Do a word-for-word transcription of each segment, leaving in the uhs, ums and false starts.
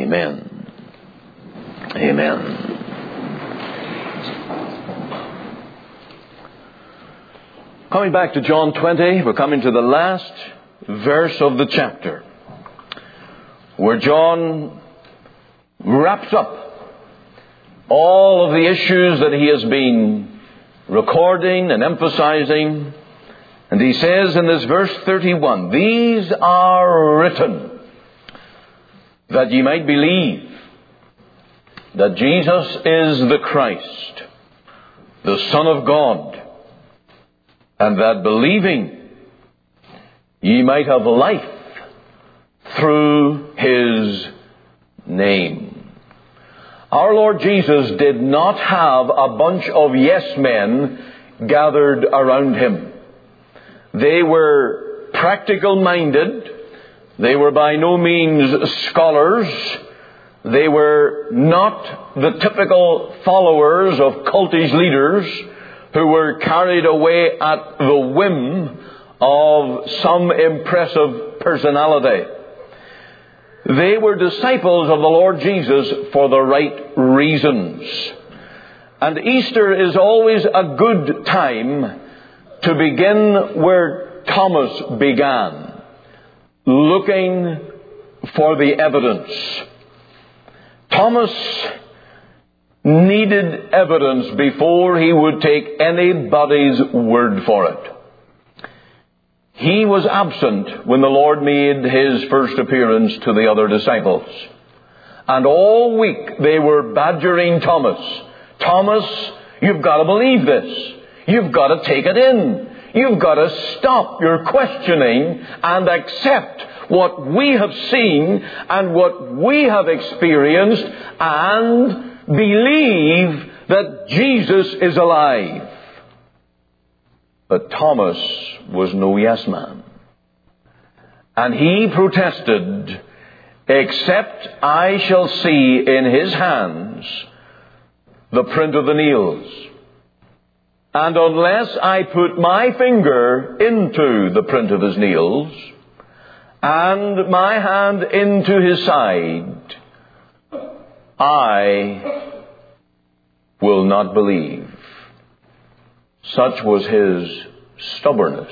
Amen. Amen. Coming back to John twenty, we're coming to the last verse of the chapter, where John wraps up all of the issues that he has been recording and emphasizing. And he says in this verse thirty-one, "These are written that ye might believe that Jesus is the Christ, the Son of God, and that believing ye might have life through His name." Our Lord Jesus did not have a bunch of yes men gathered around Him. They were practical-minded. They were by no means scholars. They were not the typical followers of cultish leaders who were carried away at the whim of some impressive personality. They were disciples of the Lord Jesus for the right reasons. And Easter is always a good time to begin where Thomas began, looking for the evidence. Thomas needed evidence before he would take anybody's word for it. He was absent when the Lord made His first appearance to the other disciples. And all week they were badgering Thomas. "Thomas, you've got to believe this. You've got to take it in. You've got to stop your questioning and accept what we have seen and what we have experienced and believe that Jesus is alive." But Thomas was no yes man. And he protested, "Except I shall see in His hands the print of the nails, and unless I put my finger into the print of His nails, and my hand into His side, I will not believe." Such was his stubbornness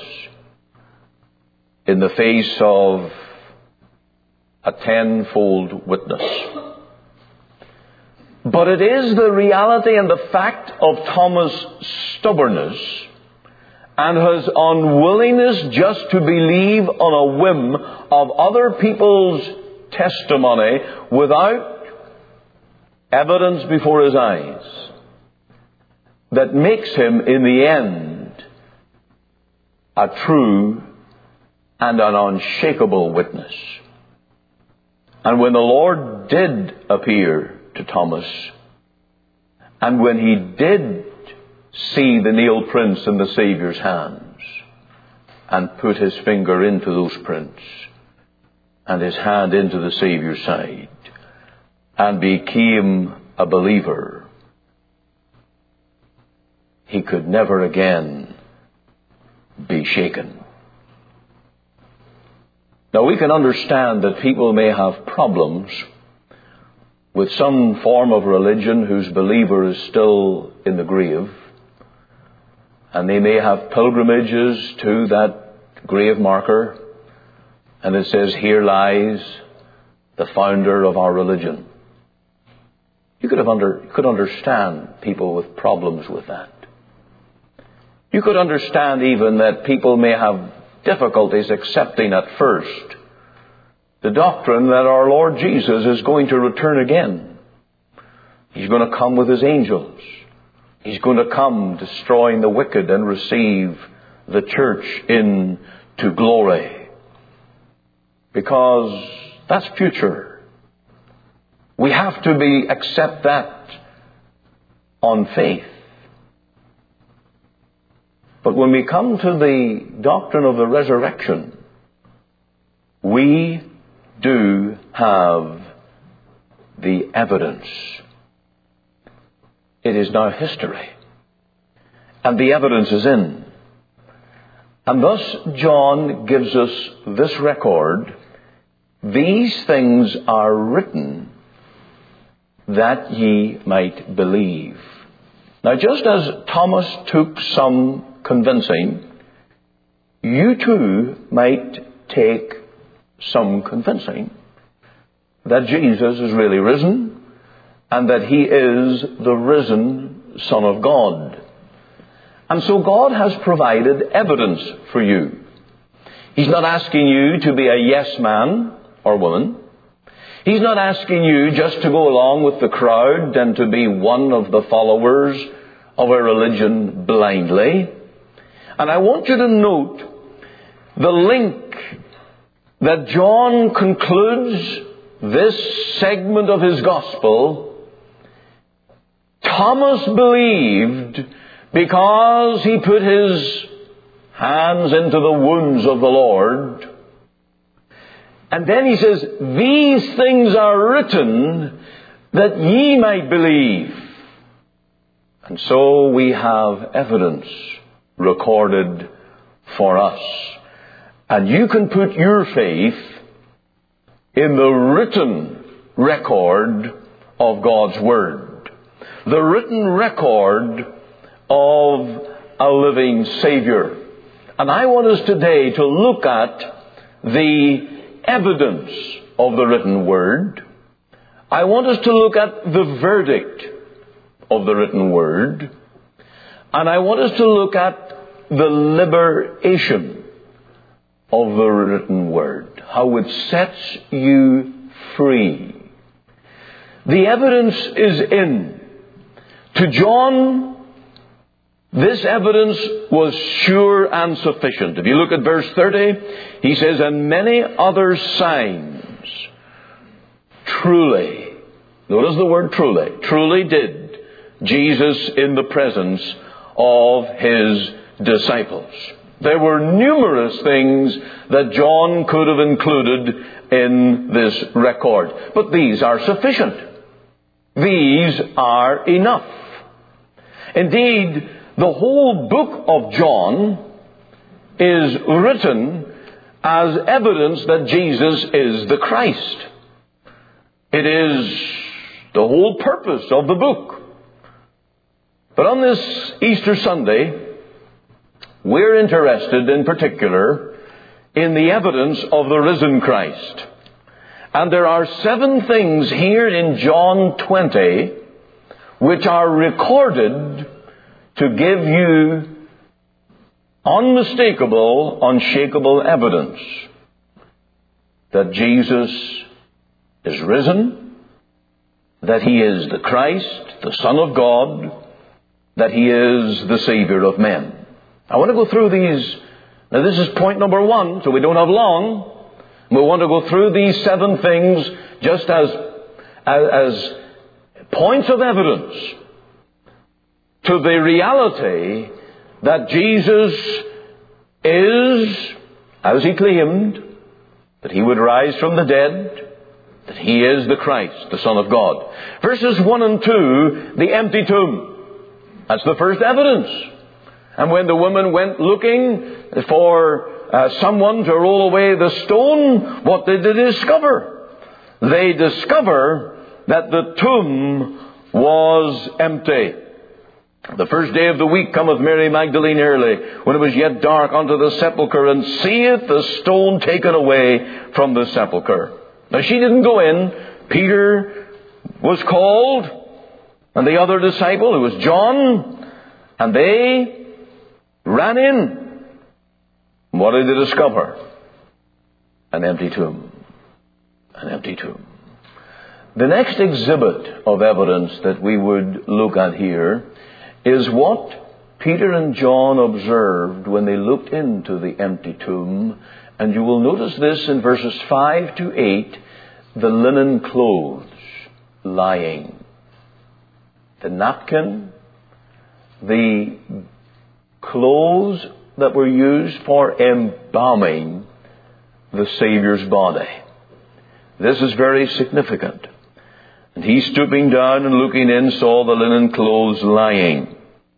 in the face of a tenfold witness. But it is the reality and the fact of Thomas' stubbornness and his unwillingness just to believe on a whim of other people's testimony without evidence before his eyes that makes him, in the end, a true and an unshakable witness. And when the Lord did appear to Thomas, and when he did see the nail prints in the Saviour's hands, and put his finger into those prints, and his hand into the Saviour's side, and became a believer, he could never again be shaken. Now, we can understand that people may have problems with some form of religion whose believer is still in the grave, and they may have pilgrimages to that grave marker, and it says, "Here lies the founder of our religion." You could have under, could understand people with problems with that. You could understand even that people may have difficulties accepting at first the doctrine that our Lord Jesus is going to return again. He's going to come with His angels. He's going to come destroying the wicked and receive the church into glory. Because that's future. We have to be accept that on faith. But when we come to the doctrine of the resurrection, we do have the evidence. It is now history. And the evidence is in. And thus John gives us this record. These things are written that ye might believe. Now, just as Thomas took some convincing, you too might take some convincing that Jesus is really risen and that he is the risen Son of God. And so God has provided evidence for you. He's not asking you to be a yes man or woman. He's not asking you just to go along with the crowd and to be one of the followers of a religion blindly. And I want you to note the link that John concludes this segment of his gospel. Thomas believed because he put his hands into the wounds of the Lord. And then he says, these things are written that ye might believe. And so we have evidence recorded for us. And you can put your faith in the written record of God's Word. The written record of a living Savior. And I want us today to look at the evidence of the written Word. I want us to look at the verdict of the written Word. And I want us to look at the liberation of the written Word. How it sets you free. The evidence is in. To John, this evidence was sure and sufficient. If you look at verse thirty, he says, and many other signs truly, notice the word truly, truly did Jesus in the presence of his disciples. There were numerous things that John could have included in this record, but these are sufficient. These are enough. Indeed, the whole book of John is written as evidence that Jesus is the Christ. It is the whole purpose of the book. But on this Easter Sunday, we're interested in particular in the evidence of the risen Christ. And there are seven things here in John twenty which are recorded to give you unmistakable, unshakable evidence that Jesus is risen, that he is the Christ, the Son of God, that he is the Savior of men. I want to go through these. Now this is point number one, so we don't have long. We want to go through these seven things just as, as, as points of evidence to the reality that Jesus is, as he claimed, that he would rise from the dead, that he is the Christ, the Son of God. Verses one and two, the empty tomb. That's the first evidence. And when the woman went looking for uh, someone to roll away the stone, what did they discover? They discover that the tomb was empty. The first day of the week cometh Mary Magdalene early, when it was yet dark, unto the sepulchre, and seeth the stone taken away from the sepulchre. Now she didn't go in. Peter was called, and the other disciple, who was John, and they ran in. What did they discover? An empty tomb. An empty tomb. The next exhibit of evidence that we would look at here is what Peter and John observed when they looked into the empty tomb. And you will notice this in verses five to eight, the linen clothes lying. The napkin, the clothes that were used for embalming the Savior's body. This is very significant. And he, stooping down and looking in, saw the linen clothes lying.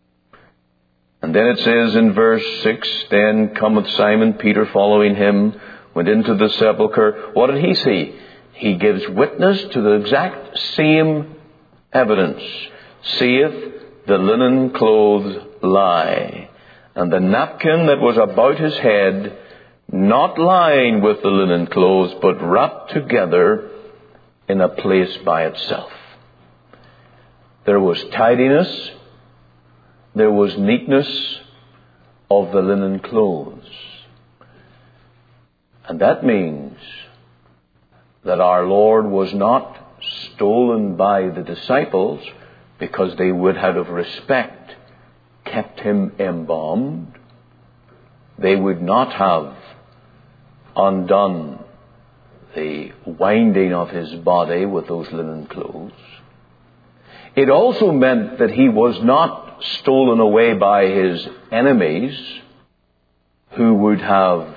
And then it says in verse six, then cometh Simon Peter following him, went into the sepulchre. What did he see? He gives witness to the exact same evidence. Saith, the linen clothes lie, and the napkin that was about his head, not lying with the linen clothes, but wrapped together in a place by itself. There was tidiness, there was neatness of the linen clothes. And that means that our Lord was not stolen by the disciples because they would out of respect kept him embalmed. They would not have undone the winding of his body with those linen clothes. It also meant that he was not stolen away by his enemies, who would have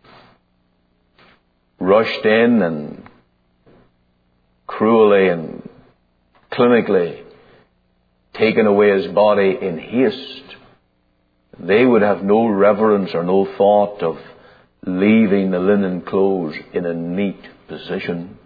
rushed in and cruelly and clinically taken away his body in haste. They would have no reverence or no thought of leaving the linen clothes in a neat position.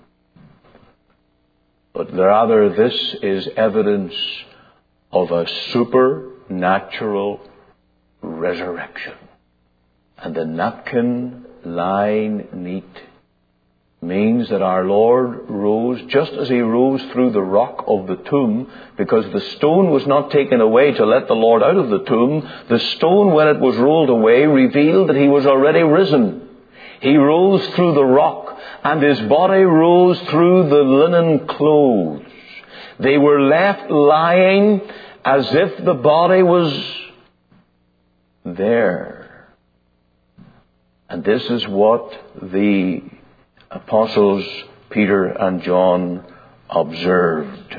But rather, this is evidence of a supernatural resurrection. And the napkin lying neat means that our Lord rose just as he rose through the rock of the tomb, because the stone was not taken away to let the Lord out of the tomb. The stone, when it was rolled away, revealed that he was already risen. He rose through the rock, and his body rose through the linen clothes. They were left lying as if the body was there. And this is what the apostles Peter and John observed.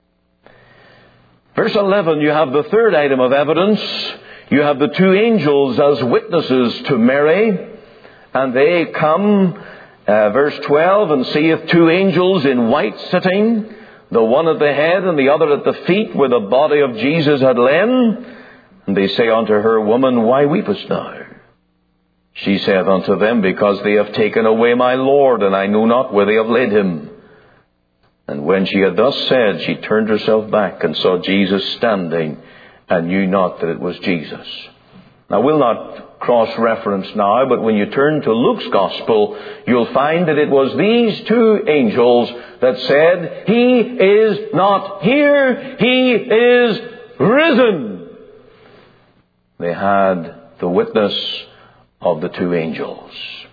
Verse eleven, you have the third item of evidence. You have the two angels as witnesses to Mary. And they come, uh, verse twelve, and seeth two angels in white sitting, the one at the head and the other at the feet, where the body of Jesus had lain. And they say unto her, Woman, why weepest thou? She saith unto them, Because they have taken away my Lord, and I know not where they have laid him. And when she had thus said, she turned herself back and saw Jesus standing, and knew not that it was Jesus. Now, we'll not cross-reference now, but when you turn to Luke's Gospel, you'll find that it was these two angels that said, He is not here, He is risen. They had the witness of the two angels.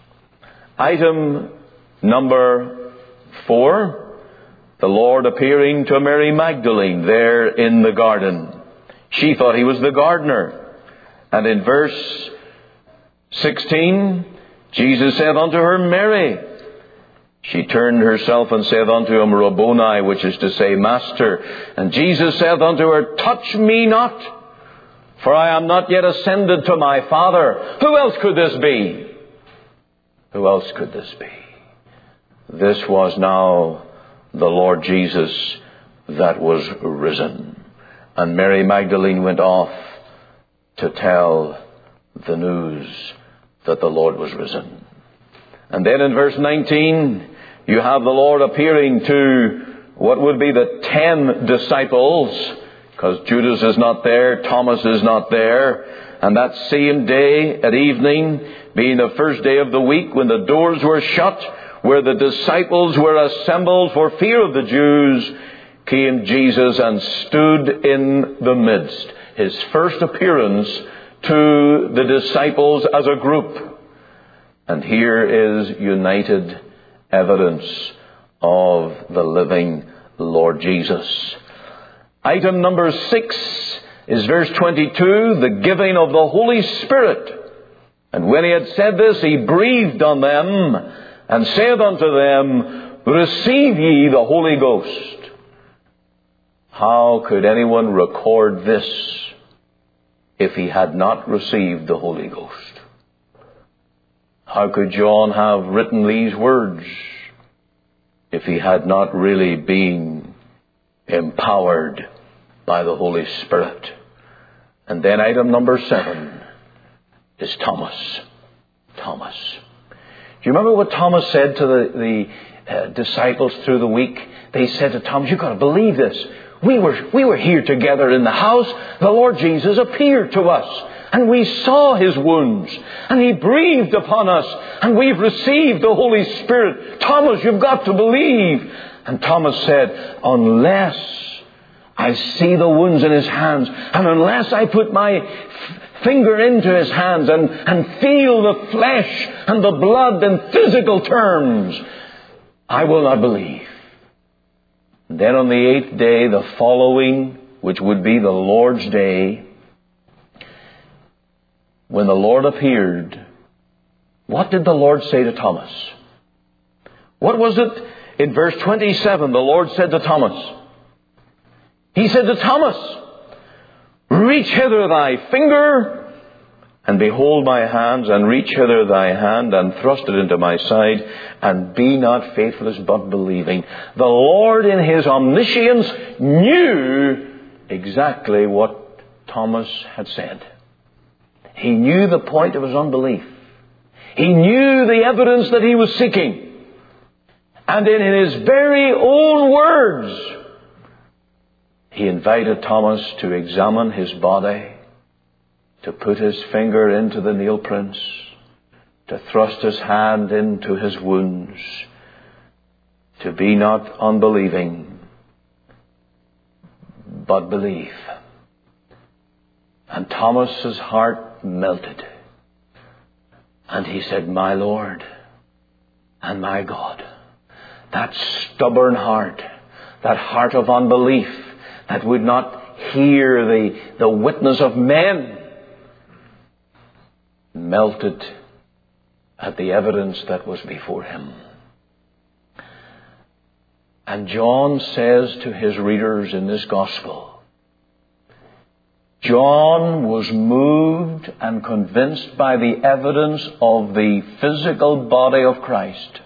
Item number four, the Lord appearing to Mary Magdalene there in the garden. She thought he was the gardener. And in verse sixteen, Jesus saith unto her, Mary. She turned herself and saith unto him, Rabboni, which is to say, Master. And Jesus saith unto her, Touch me not, for I am not yet ascended to my Father. Who else could this be? Who else could this be? This was now the Lord Jesus that was risen. And Mary Magdalene went off to tell the news that the Lord was risen. And then in verse nineteen, you have the Lord appearing to what would be the ten disciples, because Judas is not there, Thomas is not there. And that same day at evening, being the first day of the week, when the doors were shut, where the disciples were assembled for fear of the Jews, came Jesus and stood in the midst. His first appearance to the disciples as a group. And here is united evidence of the living Lord Jesus. Item number six is verse twenty-two, the giving of the Holy Spirit. And when he had said this, he breathed on them and said unto them, Receive ye the Holy Ghost. How could anyone record this if he had not received the Holy Ghost? How could John have written these words if he had not really been empowered by the Holy Spirit? And then item number seven is Thomas. Thomas. Do you remember what Thomas said to the, the uh, disciples through the week? They said to Thomas, You've got to believe this. We were, we were here together in the house. The Lord Jesus appeared to us. And we saw His wounds. And He breathed upon us. And we've received the Holy Spirit. Thomas, you've got to believe. And Thomas said, unless I see the wounds in His hands, and unless I put my f- finger into His hands and, and feel the flesh and the blood in physical terms, I will not believe. And then on the eighth day, the following, which would be the Lord's Day, when the Lord appeared, what did the Lord say to Thomas? What was it? In verse twenty-seven, the Lord said to Thomas, He said to Thomas, reach hither thy finger, and behold my hands, and reach hither thy hand, and thrust it into my side, and be not faithless but believing. The Lord in His omniscience knew exactly what Thomas had said. He knew the point of his unbelief. He knew the evidence that he was seeking. And in His very own words, He invited Thomas to examine his body, to put his finger into the nail prints, to thrust his hand into his wounds, to be not unbelieving, but believe. And Thomas's heart melted. And he said, my Lord and my God. That stubborn heart, that heart of unbelief, that would not hear the, the witness of men, melted at the evidence that was before him. And John says to his readers in this gospel, John was moved and convinced by the evidence of the physical body of Christ.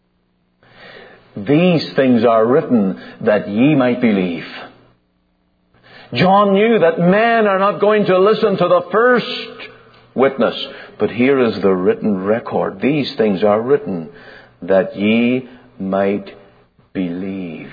These things are written that ye might believe. John knew that men are not going to listen to the first witness, but here is the written record. These things are written that ye might believe.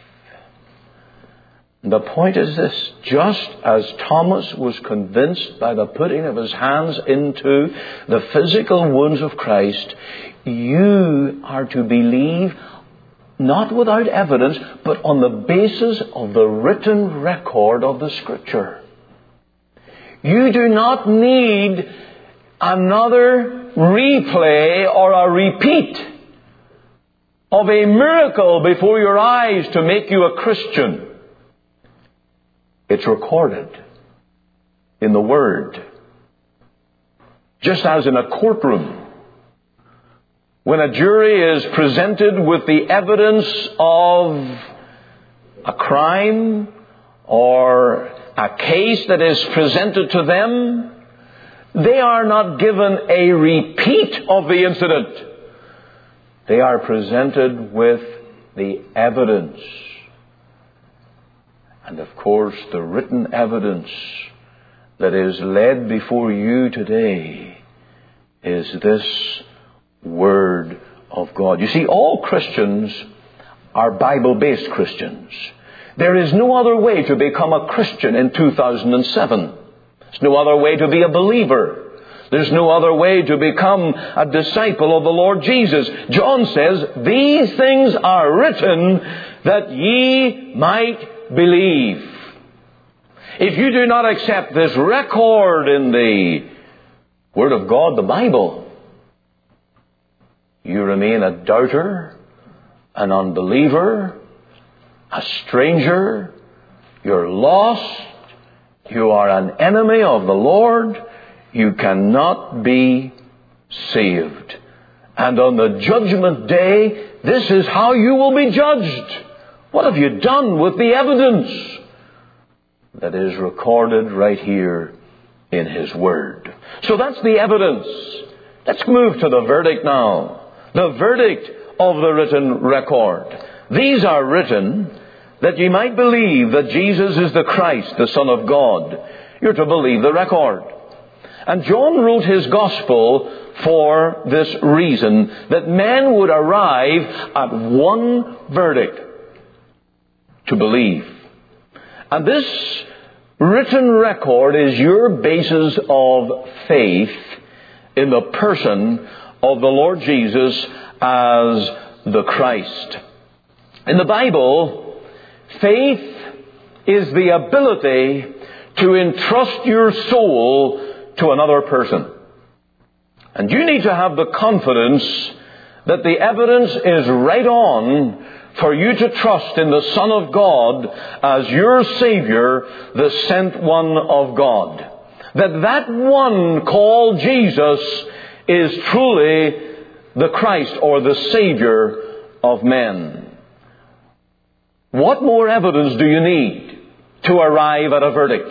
The point is this: just as Thomas was convinced by the putting of his hands into the physical wounds of Christ, you are to believe not without evidence, but on the basis of the written record of the Scripture. You do not need another replay or a repeat of a miracle before your eyes to make you a Christian. It's recorded in the Word. Just as in a courtroom, when a jury is presented with the evidence of a crime or a case that is presented to them, they are not given a repeat of the incident. They are presented with the evidence. And of course, the written evidence that is laid before you today is this Word of God. You see, all Christians are Bible-based Christians. There is no other way to become a Christian in two thousand seven. There's no other way to be a believer. There's no other way to become a disciple of the Lord Jesus. John says, these things are written that ye might believe. If you do not accept this record in the Word of God, the Bible, you remain a doubter, an unbeliever, a stranger. You're lost. You are an enemy of the Lord. You cannot be saved. And on the judgment day, this is how you will be judged. What have you done with the evidence that is recorded right here in His Word? So that's the evidence. Let's move to the verdict now. The verdict of the written record. These are written that ye might believe that Jesus is the Christ, the Son of God. You're to believe the record. And John wrote his gospel for this reason, that men would arrive at one verdict: to believe. And this written record is your basis of faith in the person of the Lord Jesus as the Christ. In the Bible, faith is the ability to entrust your soul to another person. And you need to have the confidence that the evidence is right on for you to trust in the Son of God as your Savior, the sent one of God. That that one called Jesus is truly the Christ or the Savior of men. What more evidence do you need to arrive at a verdict?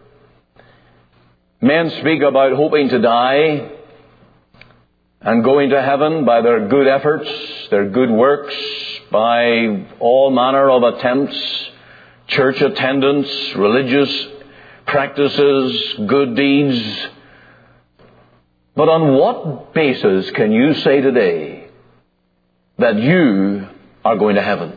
Men speak about hoping to die and going to heaven by their good efforts, their good works, by all manner of attempts, church attendance, religious practices, good deeds. But on what basis can you say today that you are going to heaven?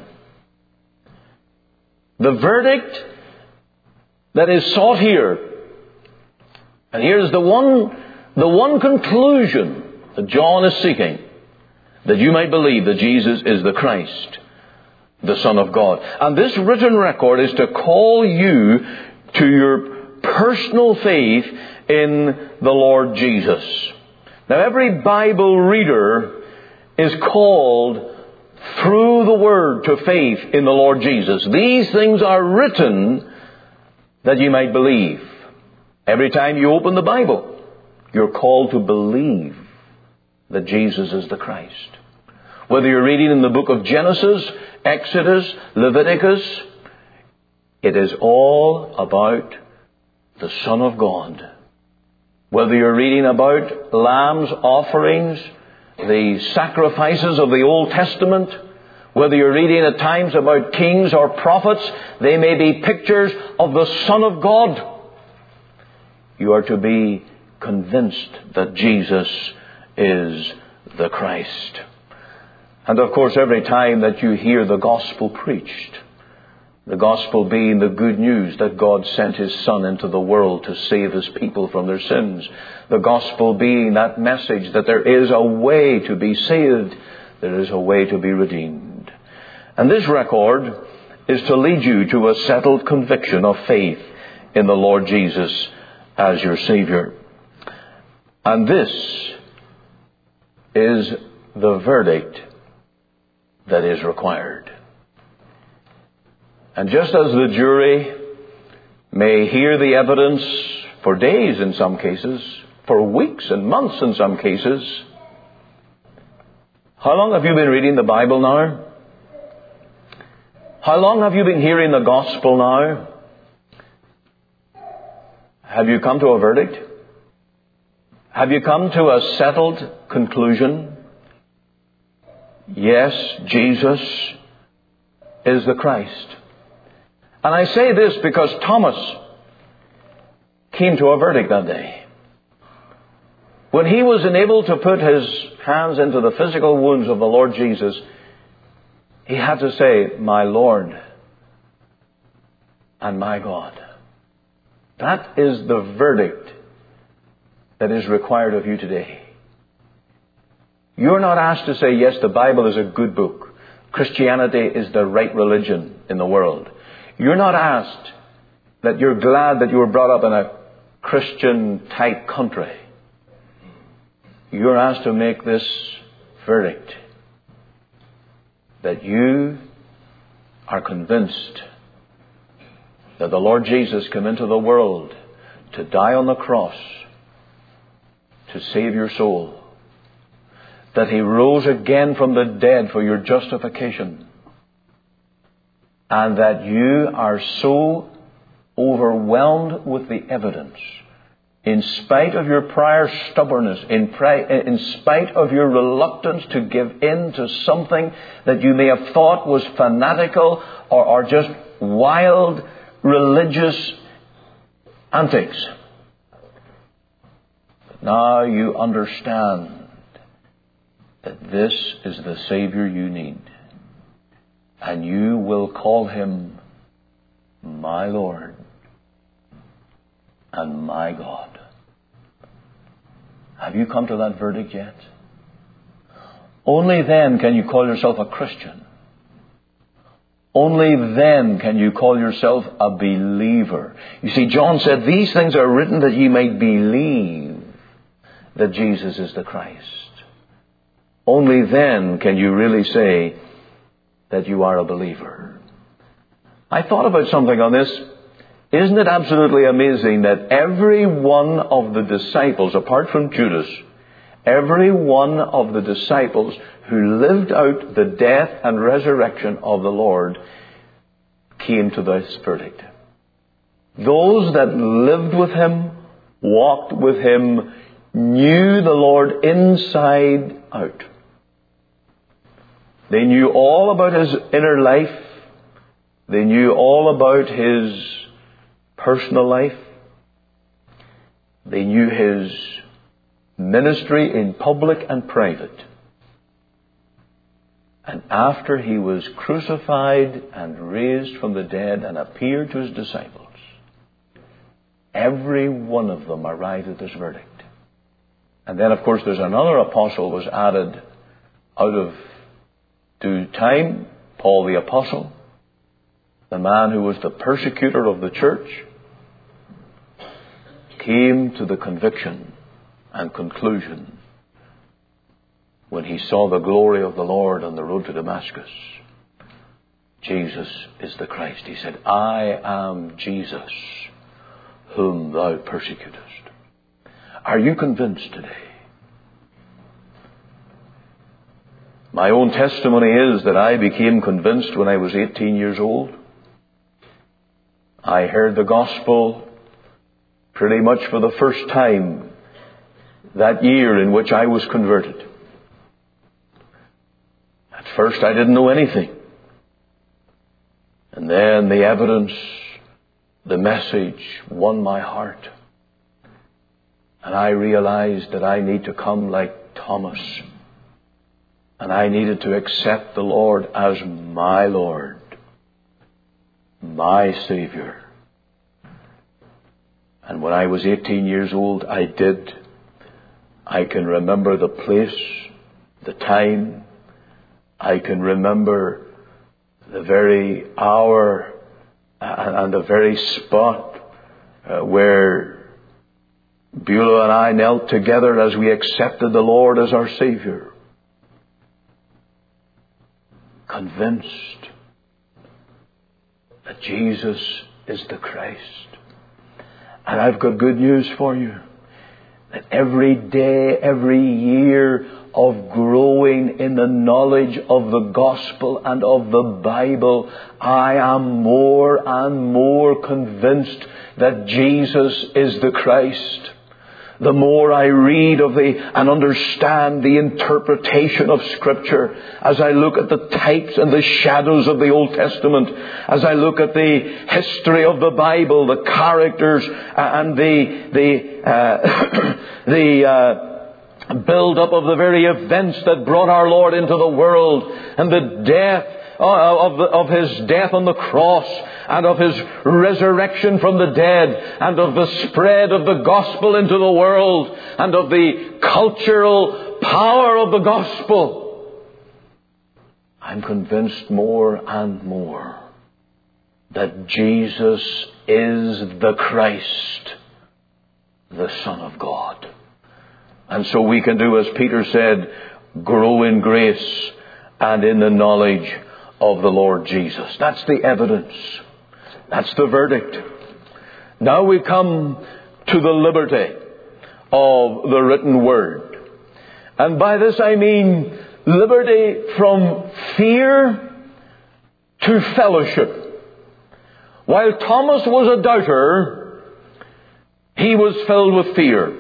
The verdict that is sought here, and here's the one, the one conclusion that John is seeking, that you might believe that Jesus is the Christ, the Son of God. And this written record is to call you to your personal faith in the Lord Jesus. Now, every Bible reader is called through the Word to faith in the Lord Jesus. These things are written that you might believe. Every time you open the Bible, you're called to believe that Jesus is the Christ. Whether you're reading in the book of Genesis, Exodus, Leviticus, it is all about the Son of God. Whether you're reading about lambs, offerings, the sacrifices of the Old Testament, whether you're reading at times about kings or prophets, they may be pictures of the Son of God. You are to be convinced that Jesus is the Christ. And of course, every time that you hear the gospel preached, the gospel being the good news that God sent His Son into the world to save His people from their sins, the gospel being that message that there is a way to be saved, there is a way to be redeemed. And this record is to lead you to a settled conviction of faith in the Lord Jesus as your Savior. And this is the verdict that is required. And just as the jury may hear the evidence for days in some cases, for weeks and months in some cases, how long have you been reading the Bible now? How long have you been hearing the gospel now? Have you come to a verdict? Have you come to a settled conclusion? Yes, Jesus is the Christ. And I say this because Thomas came to a verdict that day. When he was unable to put his hands into the physical wounds of the Lord Jesus, he had to say, "My Lord and my God." That is the verdict that is required of you today. You're not asked to say, yes, the Bible is a good book. Christianity is the right religion in the world. You're not asked that you're glad that you were brought up in a Christian-type country. You're asked to make this verdict that you are convinced that the Lord Jesus came into the world to die on the cross to save your soul, that He rose again from the dead for your justification, and that you are so overwhelmed with the evidence, in spite of your prior stubbornness, in, pri- in spite of your reluctance to give in to something that you may have thought was fanatical or, or just wild religious antics. But now you understand that this is the Savior you need. And you will call Him my Lord and my God. Have you come to that verdict yet? Only then can you call yourself a Christian. Only then can you call yourself a believer. You see, John said, these things are written that ye might believe that Jesus is the Christ. Only then can you really say that you are a believer. I thought about something on this. Isn't it absolutely amazing that every one of the disciples, apart from Judas, every one of the disciples who lived out the death and resurrection of the Lord came to this verdict. Those that lived with Him, walked with Him, knew the Lord inside out. They knew all about His inner life. They knew all about His personal life. They knew His ministry in public and private. And after He was crucified and raised from the dead and appeared to His disciples, every one of them arrived at this verdict. And then, of course, there's another apostle was added out of due time, Paul the Apostle, the man who was the persecutor of the church, came to the conviction and conclusion when he saw the glory of the Lord on the road to Damascus. Jesus is the Christ. He said, I am Jesus whom thou persecutest. Are you convinced today? My own testimony is that I became convinced when I was eighteen years old. I heard the gospel pretty much for the first time that year in which I was converted. At first I didn't know anything. And then the evidence, the message won my heart. And I realized that I need to come like Thomas. And I needed to accept the Lord as my Lord, my Savior. And when I was eighteen years old, I did. I can remember the place, the time. I can remember the very hour and the very spot uh, where Beulah and I knelt together as we accepted the Lord as our Savior. Convinced that Jesus is the Christ. And I've got good news for you. That every day, every year of growing in the knowledge of the gospel and of the Bible, I am more and more convinced that Jesus is the Christ. The more I read of the and understand the interpretation of Scripture, as I look at the types and the shadows of the Old Testament, as I look at the history of the Bible, the characters and the the uh, the uh, build-up of the very events that brought our Lord into the world, and the death of, the, of His death on the cross, and of His resurrection from the dead, and of the spread of the gospel into the world, and of the cultural power of the gospel, I'm convinced more and more that Jesus is the Christ, the Son of God. And so we can do as Peter said, grow in grace and in the knowledge of the Lord Jesus. That's the evidence. That's the verdict. Now we come to the liberty of the written word. And by this I mean liberty from fear to fellowship. While Thomas was a doubter, he was filled with fear.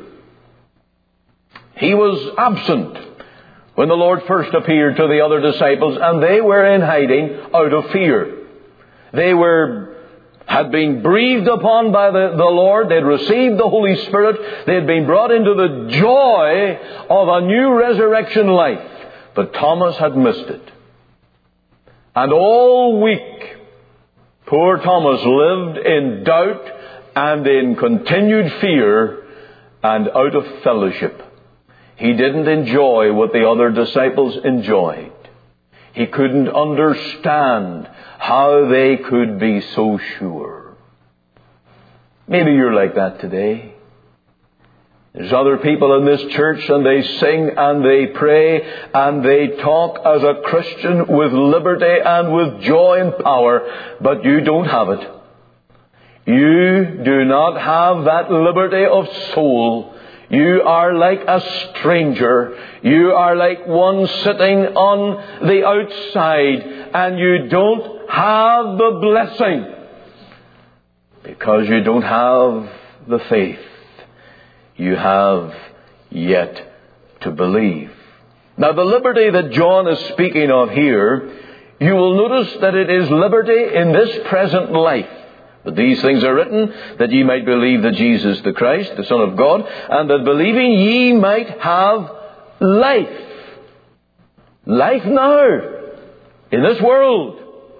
He was absent when the Lord first appeared to the other disciples, and they were in hiding out of fear. They were had been breathed upon by the, the Lord. They had received the Holy Spirit. They had been brought into the joy of a new resurrection life. But Thomas had missed it. And all week, Poor Thomas lived in doubt and in continued fear and out of fellowship. He didn't enjoy what the other disciples enjoyed. He couldn't understand how they could be so sure. Maybe you're like that today. There's other people in this church and they sing and they pray and they talk as a Christian with liberty and with joy and power, but you don't have it. You do not have that liberty of soul. You are like a stranger. You are like one sitting on the outside, and you don't have the blessing because you don't have the faith. You have yet to believe. Now, the liberty that John is speaking of here, you will notice that it is liberty in this present life. But these things are written that ye might believe that Jesus the Christ, the Son of God, and that believing ye might have life. Life now, in this world.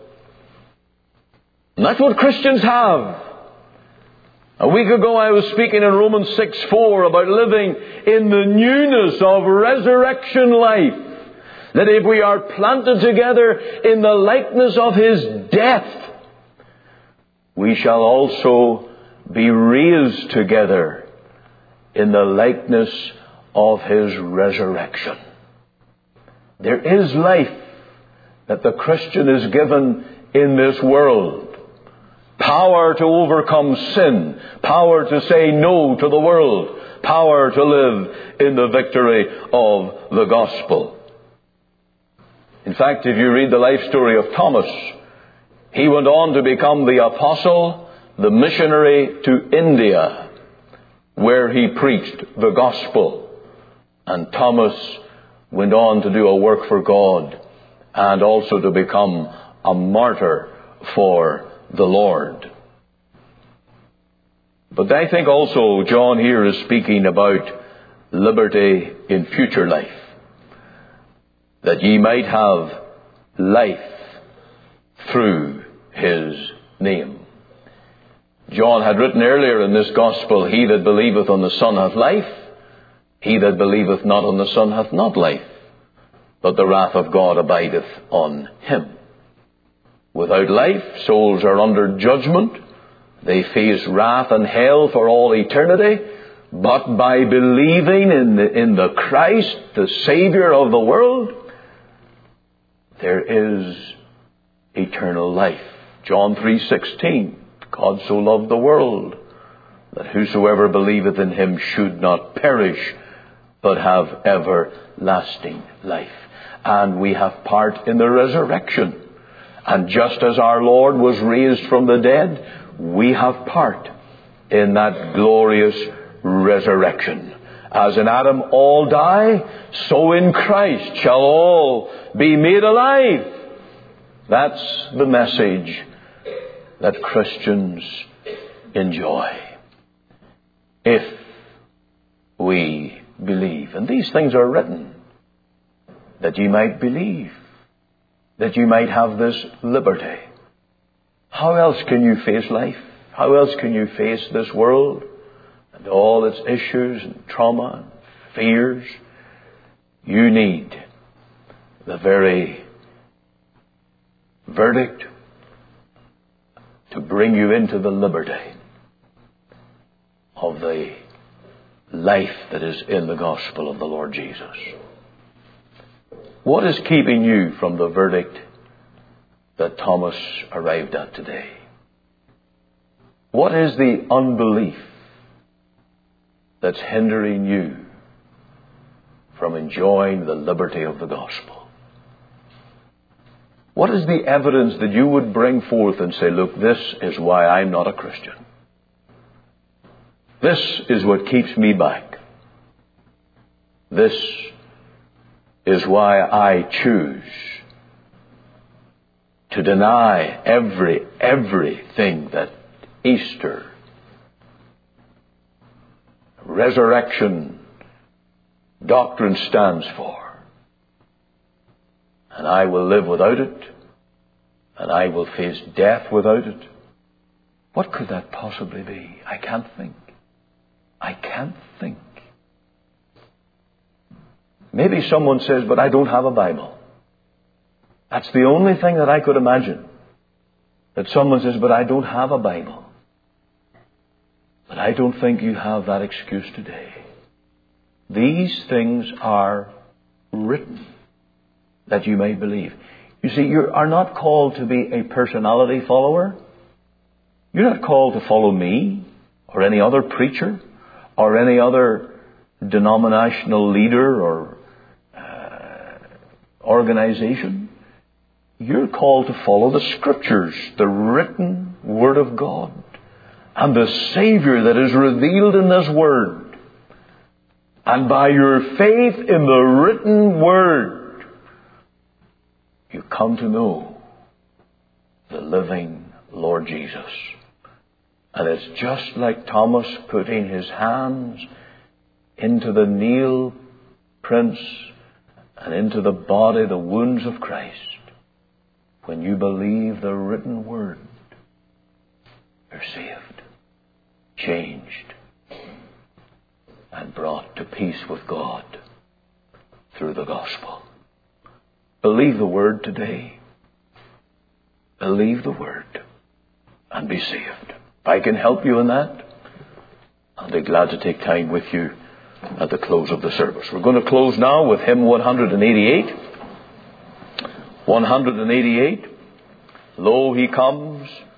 And that's what Christians have. A week ago I was speaking in Romans six four about living in the newness of resurrection life. That if we are planted together in the likeness of His death, we shall also be raised together in the likeness of His resurrection. There is life that the Christian is given in this world. Power to overcome sin. Power to say no to the world. Power to live in the victory of the gospel. In fact, if you read the life story of Thomas, he went on to become the apostle, the missionary to India, where he preached the gospel. And Thomas went on to do a work for God and also to become a martyr for the Lord. But I think also John here is speaking about liberty in future life. That ye might have life through His name. John had written earlier in this gospel, he that believeth on the Son hath life, he that believeth not on the Son hath not life, but the wrath of God abideth on him. Without life, souls are under judgment. They face wrath and hell for all eternity. But by believing in the, in the Christ, the Savior of the world, there is eternal life. John three sixteen, God so loved the world that whosoever believeth in Him should not perish, but have everlasting life. And we have part in the resurrection. And just as our Lord was raised from the dead, we have part in that glorious resurrection. As in Adam all die, so in Christ shall all be made alive. That's the message that Christians enjoy, if we believe. And these things are written that ye might believe, that you might have this liberty. How else can you face life? How else can you face this world and all its issues and trauma and fears? You need the very verdict to bring you into the liberty of the life that is in the gospel of the Lord Jesus. What is keeping you from the verdict that Thomas arrived at today? What is the unbelief that's hindering you from enjoying the liberty of the gospel? What is the evidence that you would bring forth and say, look, this is why I'm not a Christian. This is what keeps me back. This is why I choose to deny every, everything that Easter, resurrection doctrine stands for. And I will live without it and I will face death without it. What could that possibly be? I can't think. I can't think. Maybe someone says, but I don't have a Bible. That's the only thing that I could imagine. That someone says, but I don't have a Bible. But I don't think you have that excuse today. These things are written that you may believe. You see, you are not called to be a personality follower. You're not called to follow me or any other preacher or any other denominational leader or uh, organization. You're called to follow the Scriptures, the written Word of God, and the Savior that is revealed in this Word. And by your faith in the written Word, you come to know the living Lord Jesus. And it's just like Thomas putting his hands into the nail prints and into the body, the wounds of Christ. When you believe the written Word, you're saved, changed, and brought to peace with God through the gospel. Believe the Word today. Believe the Word and be saved. If I can help you in that, I'll be glad to take time with you at the close of the service. We're going to close now with hymn one eighty-eight. one eighty-eight. Lo, He comes